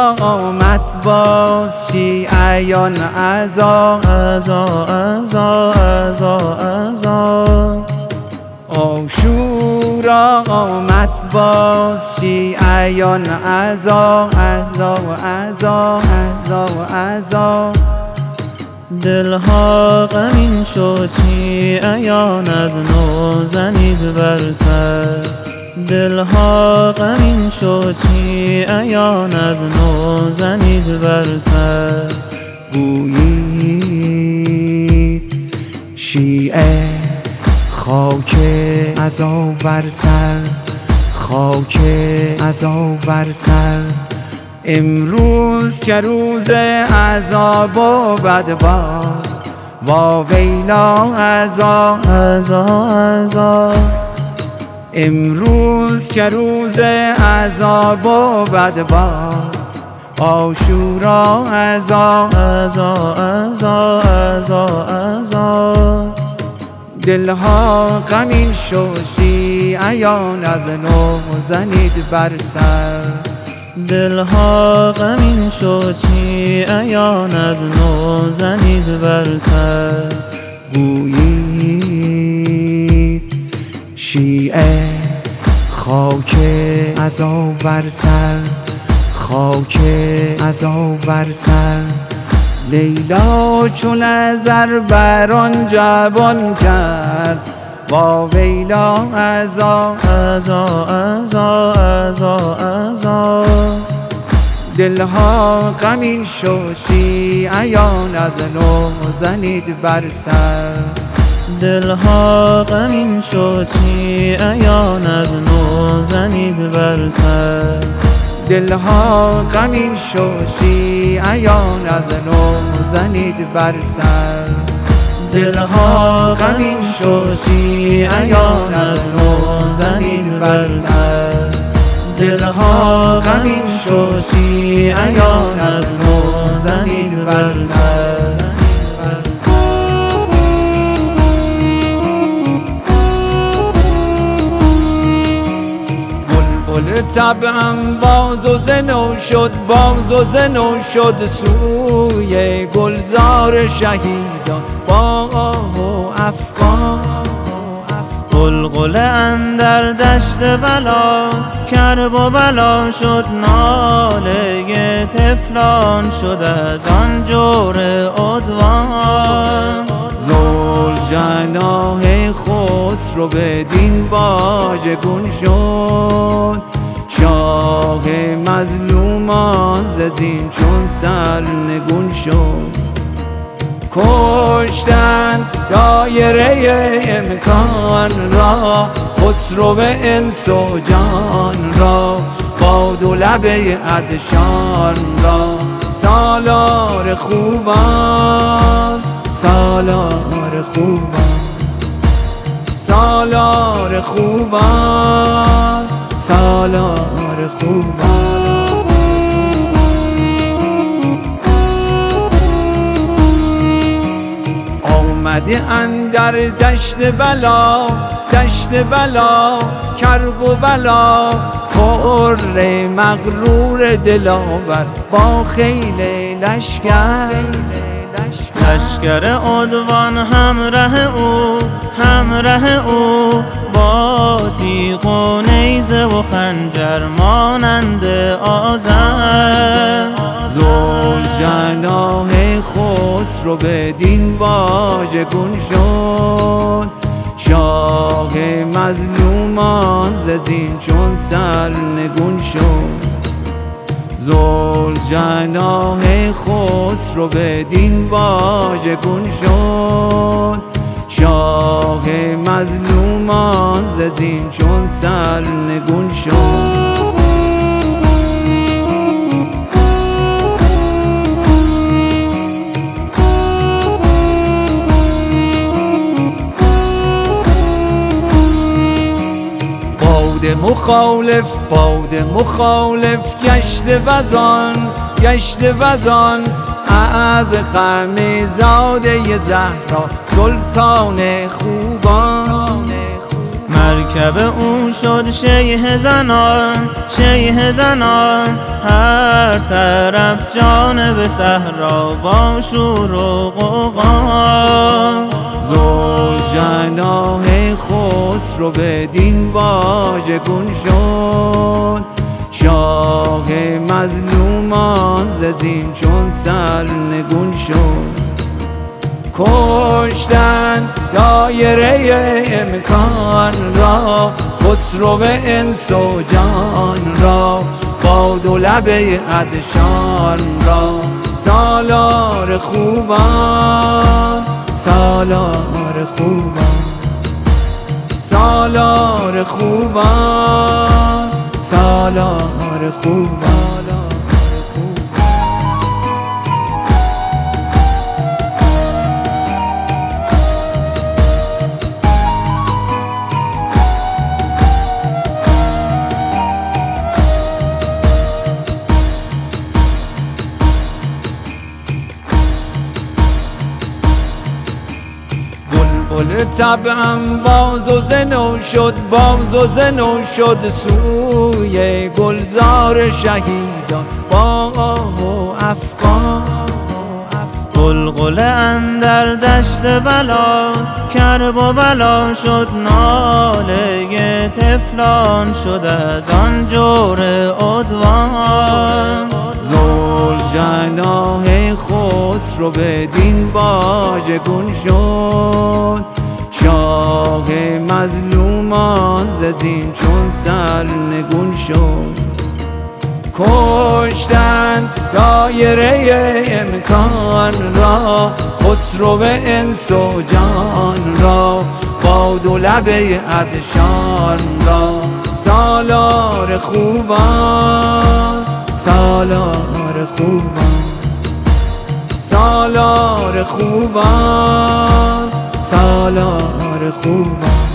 عاشورا آمد باز شیعیان عزا عاشورا آمد باز شیعیان عزا دلها غمین شد شیعیان از نو زنید بر سر دلها غمین شد شیعیان از نو زنید بر سر گویید شیعه خاک عزا بر سر خاک عزا بر سر امروز که روز عذاب و بدباد وا ویلا عزا امروز که روز عذاب و بدباد عاشورا عزا دلها غمین شد شیعیان از نو زنید بر سر دلها غمین شد شیعیان از نو زنید بر سر گویید شیعه خاک عزا بر سر خاک عزا بر سر لیلا چون نظر بر آن جوان کرد وا ویلا عزا دلها غمین شد شیعیان از نو زنید بر سر دلها غمین شد شیعیان از نو زنید بر سر دلها غمین شد شیعیان از نو زنید بر سر دلها غمین شد شیعیان از نو زنید بر سر دلها غمین شد شیعیان از نو زنید بر سر بلبل طبعم باز و زنو شد باز و زنو شد سوی گلزار شهیدان با آه و افغان غلغله اندر دشت بلا کرب و بلا شد ناله طفلان شد از آن جور عدوان ذوالجناح خسرو بدین واژگون شد شاه مظلومان ز زین چون سرنگون شد کشتن دایره امکان را خسرو انس و جان را باد و لب عطشان را سالار خوبان سالار خوبان سالار خوبان سالار خوبان آمده اندر دشت بلا کرب و بلا پر مغرور دلاور با خیل لشکر عدوان همراه او با تیغ و نیزه و خنجر مانند آذر ذوالجناح خسرو بدین واژگون شد شاه مظلومان ز زین چون سرنگون شد ذوالجناح خسرو بدین واژگون شد شاه مظلومان ز زین چون سرنگون شد باد مخالف گشت وزان از غم زاده زهرا سلطان خوبان مرکب او شد شیه زنان، شیه زنان، هر طرف جانب صحرا با شور و غوغا. ذوالجناح خسرو بدین واژگون شد، شاه مظلومان ز زین چون سرنگون شد. کشتن دایره امکان را، خسرو انس و جان را، باد و لب عطشان را. سالار خوبان، سالار خوبان، سالار خوبان، سالار خوبان. بلبل طبعم باز و زنو شد، باز و زنو شد سوی گلزار شهیدان با آه و افغان. غلغله اندر دشت بلا، کرب و بلا شد ناله طفلان، شد از آن جور عدوان. ذوالجناح خسرو بدین واژگون شد، شاه مظلومان ز زین چون سرنگون شد. کشتن دایره امکان را، خسرو انس و جان را، باد و لب عطشان را. سالار خوبان، سالار خوبان، سالار خوبان، سالار خوبان.